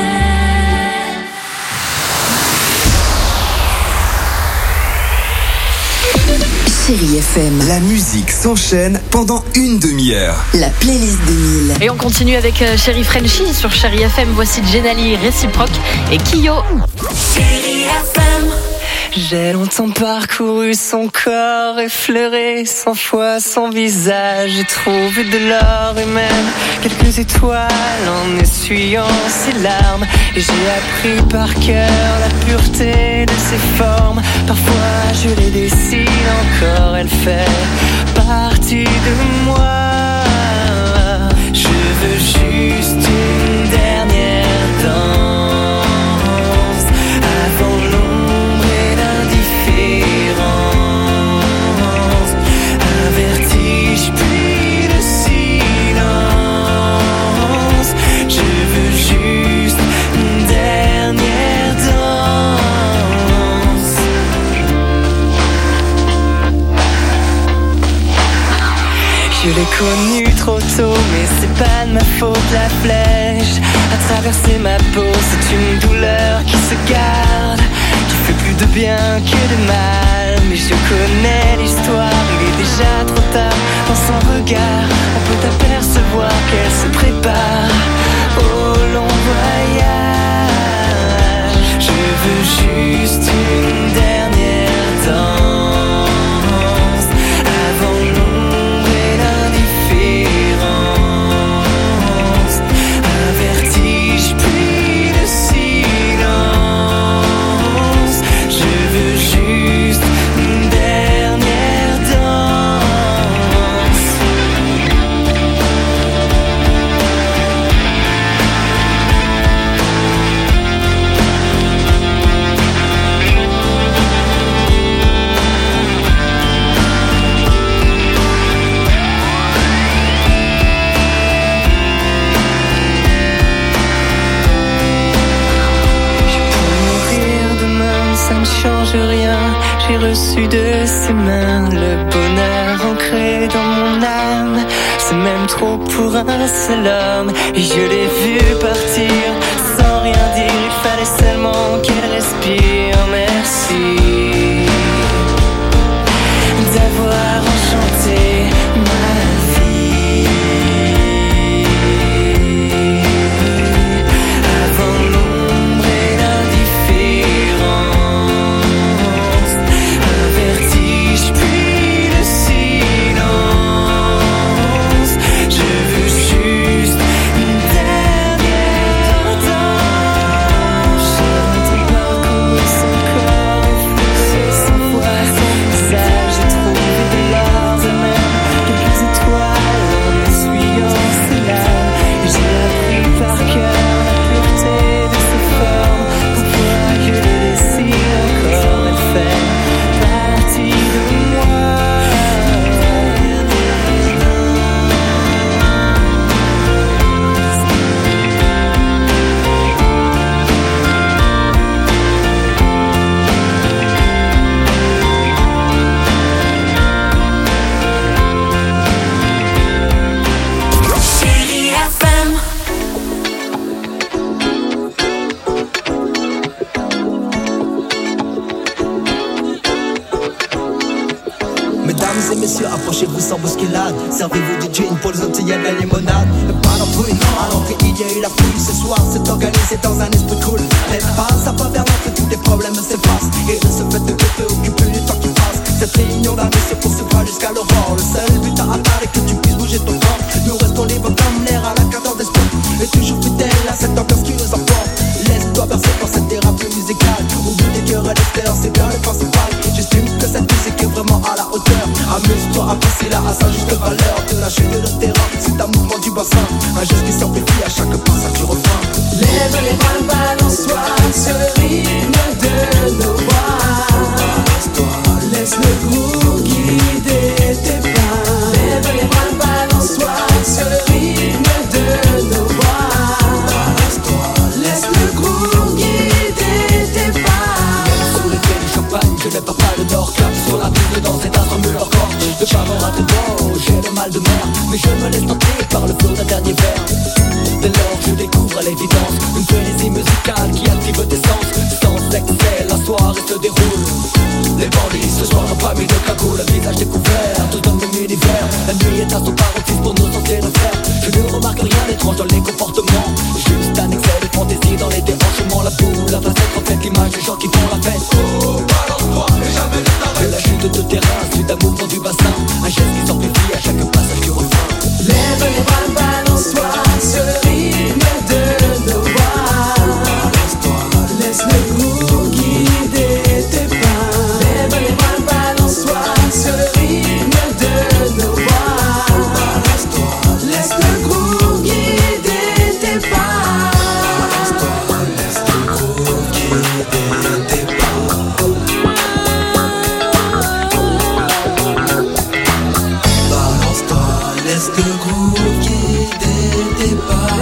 Chérie F M. La musique s'enchaîne pendant une demi-heure. La playlist des mille. Et on continue avec euh, Chérie Frenchie sur Chérie F M. Voici Jenali, Réciproque et Kyo. Chérie F M. J'ai longtemps parcouru son corps, effleuré cent fois son visage. J'ai trouvé de l'or et même quelques étoiles en essuyant ses larmes. Et j'ai appris par cœur la pureté de ses formes. Parfois je les dessine encore, elle fait partie de moi. Je veux juste une dernière danse avant l'ombre et l'indifférence. Un vertige puis le silence. Je veux juste une dernière danse. Je l'ai connue trop tôt, mais c'est pas de ma faute. La flèche a traversé ma peau, c'est une douleur qui se garde, qui fait plus de bien que de mal. Mais je connais l'histoire, il est déjà trop tard. Dans son regard, on peut apercevoir qu'elle se prépare au long voyage. Je veux juste une dernière danse avant l'ombre et l'indifférence. Un vertige puis le silence. Je veux juste une dernière danse. Ça ne change rien, j'ai reçu de ses mains le bonheur ancré dans mon âme. C'est même trop pour un seul homme. Et je l'ai vu partir sans rien dire, il fallait seulement qu'elle respire. Merci d'avoir enchanté ma vie. Avant l'ombre et l'indifférence. Un vertige puis le silence. Je veux juste une dernière danse. J'ai longtemps parcouru son corps, effleuré cent fois son visage. J'ai trouvé de l'or et même quelques étoiles en essuyant ses larmes. Et j'ai appris par cœur la pureté de ses formes. Pourquoi je les dessine encore, elle fait partie de moi. Chérie F M. Mesdames et messieurs, approchez-vous sans bousculade. Servez-vous du gin pour les autres, il y a de la limonade. Pas d'embrouille, à l'entrée il y a eu la foule. Ce soir c'est organisé dans un esprit cool. Mais pas, ça va vers l'entrée tout tes problèmes s'effacent. Et de ce fait de te préoccuper du temps qui passe. Cette réunion d'amis se poursuivra jusqu'à l'aurore. Le seul but à atteindre est que tu puisses bouger ton corps. Nous restons libres comme l'air à la cadence des sports. Et toujours fidèles à cette ambiance qui nous emporte. Laisse-toi bercer par cette thérapie musicale. Oublie les cœurs et l'extérieur, c'est bien le principal. J'estime que cette musique est vraiment à la hauteur. Amuse-toi, apprécie-la à sa juste valeur. De la chute de terrain, c'est un mouvement du bassin. Un geste qui s'amplifie à chaque passage du refrain. Lève les bras, balance-toi sur le rythme de nos voix. Laisse le groove guider tes pas. Lève les bras, balance-toi sur le rythme de nos voix. Laisse le groove guider tes pas. Sous l'effet du champagne, je n'ai pas pas de nord. Clap sur la piste de danse et d'un remue leur corps. De chavant à te voir, j'ai le mal de mer. Mais je me laisse tenter par le flot d'un dernier verre. Dès lors je découvre à l'évidence une frénésie musicale qui active tes sens. Sans excès, la soirée se déroule. Les bandits ce soir n'ont pas mis de cagoule, le visage découvert, tout donne mon univers. La nuit est à son paroxysme pour nous sentir le faire. Je ne remarque rien d'étrange dans les comportements. Juste un excès de fantaisie dans les déhanchements. La boule, la facette reflète l'image des gens qui font la fête. Oh, balance-toi et jamais ne t'arrête. De la chute de terrain, suite à mouvement du bassin. Un geste qui s'amplifie à chaque passage du refrain. Lève les bras, balance-toi sur le rythme de nos voix. Laisse le groove guider tes pas. Lève les bras, balance-toi sur le rythme de nos voix. Laisse le groove guider tes pas. Laisse le groove guider tes pas. Balance-toi, laisse le groove guider tes pas.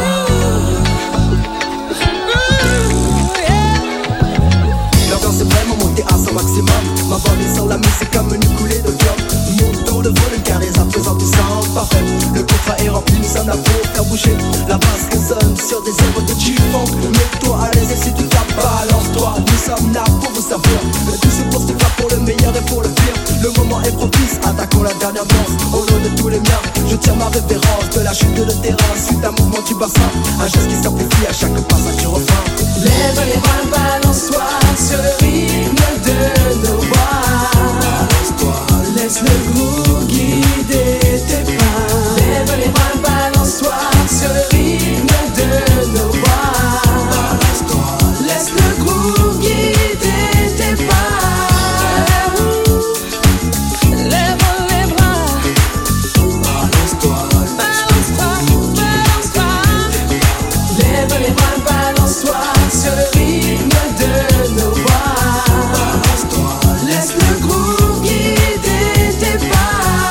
L'ambiance est vraiment montée à son maximum. Ma voix descend, la musique comme une coulée de viande. Monte dans le volume car les à présent tout semble parfait. Le contrat est rempli, nous sommes là pour faire bouger. La basse résonne sur des œuvres de G-Funk. Mets-toi à l'aise et si tu tapes, balance-toi. Nous sommes là pour vous servir. Tout se poursuivra pour le meilleur et pour le pire. Le moment est propice, attaquons la dernière danse. Au nom de tous les miens, je tiens ma révérence. De la chute de terrain, suite à un mouvement du bassin. Un geste qui s'amplifie à chaque passage du refrain. Lève les bras, balance-toi sur le rythme de nos voix. Laisse le groove guider tes pas. Lève les bras, balance-toi sur le rythme de nos voix. Laisse le groove guider tes pas. Lève les bras, balance-toi, balance-toi, balance-toi. Lève les bras, balance-toi sur le rythme de nos voix. Laisse le groove guider tes pas.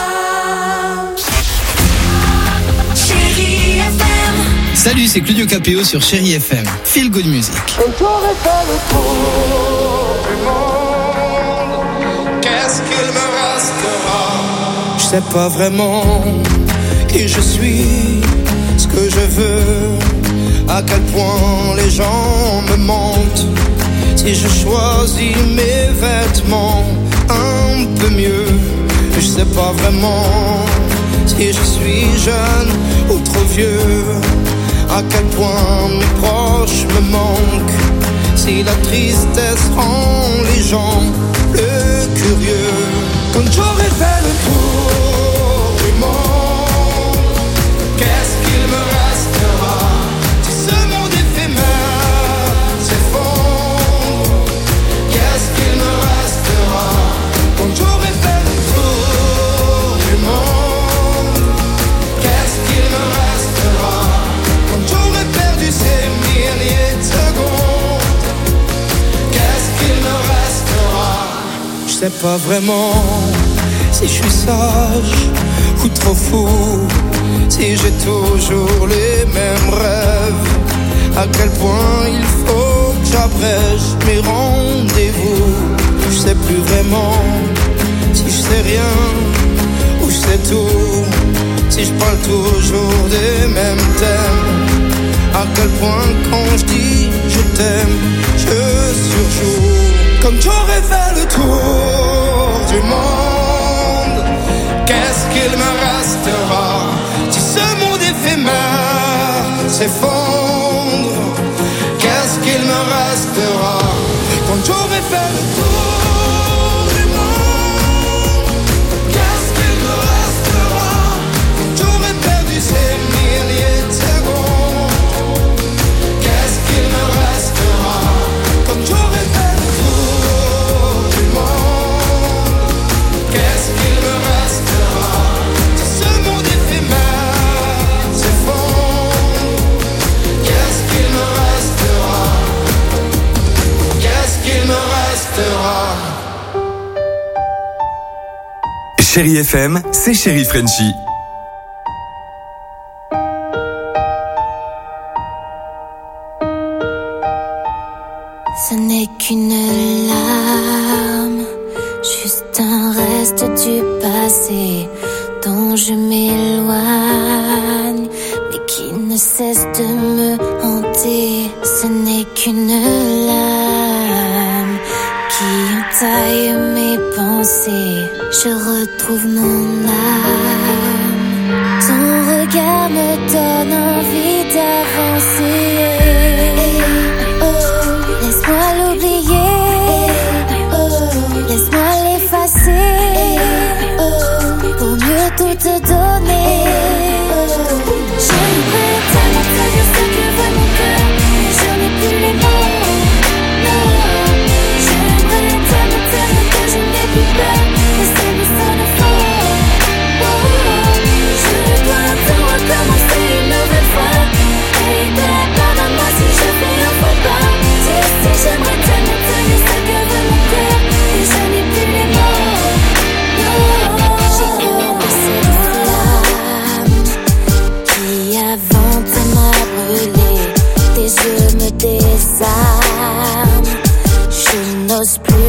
Chérie F M. Salut, c'est Claudio Capéo sur Chérie F M. Feel good music. J'aurais fait le tour du monde. Qu'est-ce qu'il me restera? Je sais pas vraiment qui je suis, ce que je veux, à quel point les gens me mentent. Si je choisis mes vêtements un peu mieux, je sais pas vraiment si je suis jeune ou trop vieux, à quel point mes proches me manquent, si la tristesse rend les gens plus curieux. Quand j'aurai fait le tour du monde, qu'est-ce qu'il me restera? Si ce monde éphémère s'effondre, qu'est-ce qu'il me restera? Quand j'aurai fait le tour du monde, qu'est-ce qu'il me restera? Quand j'aurai perdu ces milliers de secondes, qu'est-ce qu'il me restera? Je sais pas vraiment si je suis sage ou trop fou, si j'ai toujours les mêmes rêves, à quel point il faut que j'abrège mes rendez-vous. Je sais plus vraiment si je sais rien ou je sais tout, si je parle toujours des mêmes thèmes, à quel point quand je dis je t'aime, je surjoue. Comme j'aurais fait le tour du monde, qu'est-ce qu'il me restera? Si ce monde éphémère s'effondre, qu'est-ce qu'il me restera? Quand j'aurais fait le tour du monde. Qu'est-ce qu'il me restera quand j'aurais perdu ces milliers de secondes? Qu'est-ce qu'il me restera quand j'aurais fait le tour du monde? Qu'est-ce qu'il me restera si ce monde éphémère s'effondre? Qu'est-ce qu'il me restera? Qu'est-ce qu'il me restera? Chérie F M, c'est Chérie Frenchie. Ce n'est qu'une larme, juste un reste du passé dont je m'éloigne, mais qui ne cesse de me hanter. Ce n'est qu'une lame qui entaille mes pensées. Je retrouve mon âme. Ton regard me donne envie d'avancer. Laisse-moi l'oublier, laisse-moi l'effacer, pour mieux tout te donner. J'aimerais tellement te dire ce que veut mon cœur, mais je n'ai plus les mots. Non, j'aimerais tellement te dire que je n'ai plus peur, mais c'est le sonne fort. Oh, je dois tout recommencer une nouvelle fois. Baby, pardonne-moi si je fais un faux pas. J'aimerais tellement te dire ce que veut mon cœur, et je n'ai plus les mots. Non, j'ai renoncé les flammes qui avant de m'abrûler. Tes yeux me désarment. Je n'ose plus